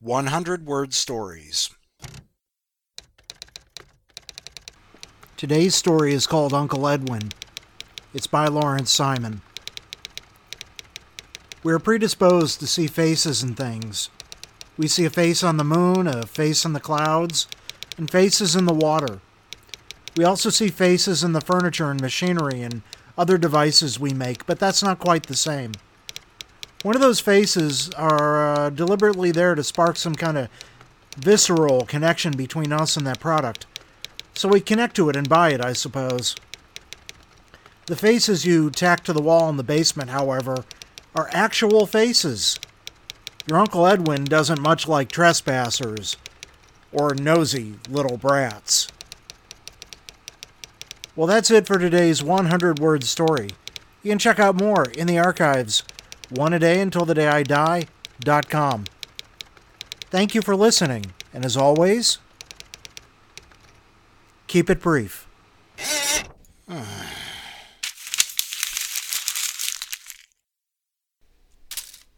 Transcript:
100-word stories. Today's story is called Uncle Edwin. It's by Lawrence Simon. We're predisposed to see faces in things. We see a face on the moon, a face in the clouds, and faces in the water. We also see faces in the furniture and machinery and other devices we make, but that's not quite the same. One of those faces are deliberately there to spark some kind of visceral connection between us and that product. So we connect to it and buy it, I suppose. The faces you tack to the wall in the basement, however, are actual faces. Your Uncle Edwin doesn't much like trespassers or nosy little brats. Well, that's it for today's 100-word story. You can check out more in the archives, oneadayuntilthedayidie.com. Thank you for listening, and as always, keep it brief.